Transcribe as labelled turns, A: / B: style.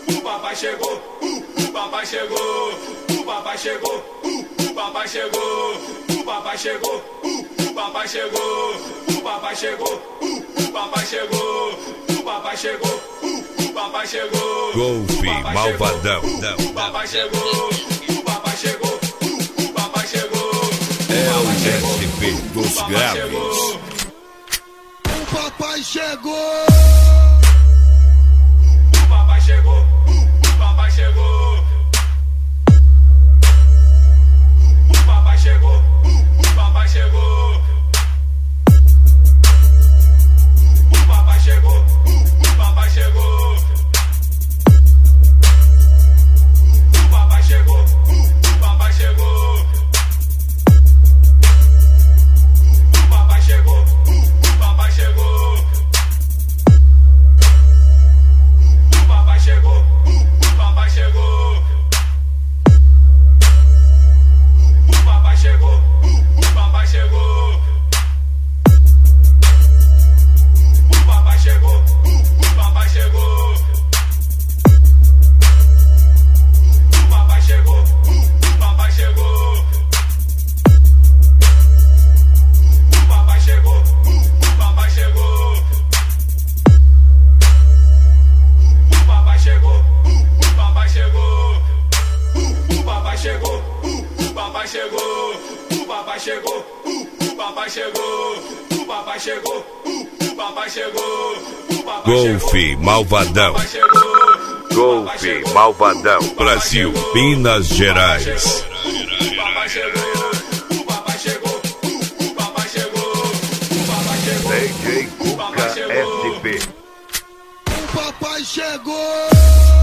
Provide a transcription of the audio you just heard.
A: o papai chegou, o papai chegou, o papai chegou, o papai chegou, o papai chegou, o papai chegou, o papai chegou, o papai chegou, o papai chegou, o papai chegou.
B: Golfe Malvadão.
A: O papai chegou, o papai chegou, o papai chegou.
B: É o SP dos graves.
C: O papai chegou.
A: O papai chegou, o papai chegou. O papai chegou, o papai chegou. O papai chegou, o papai chegou. O papai chegou, o papai chegou. O papai chegou, o papai chegou. O papai chegou, o papai chegou. O papai chegou, o papai chegou. O papai chegou, o papai chegou. O papai chegou, o papai chegou. O papai chegou, o papai chegou. O papai chegou, o papai chegou. O papai chegou, o papai chegou. O papai chegou, o papai chegou. O papai chegou, o papai chegou.
B: Golfe Malvadão. Golfe Malvadão. Brasil, Minas Gerais.
A: O papai chegou, o papai chegou, o papai chegou. O papai chegou,
B: DJ Cuca SP.
C: O papai chegou.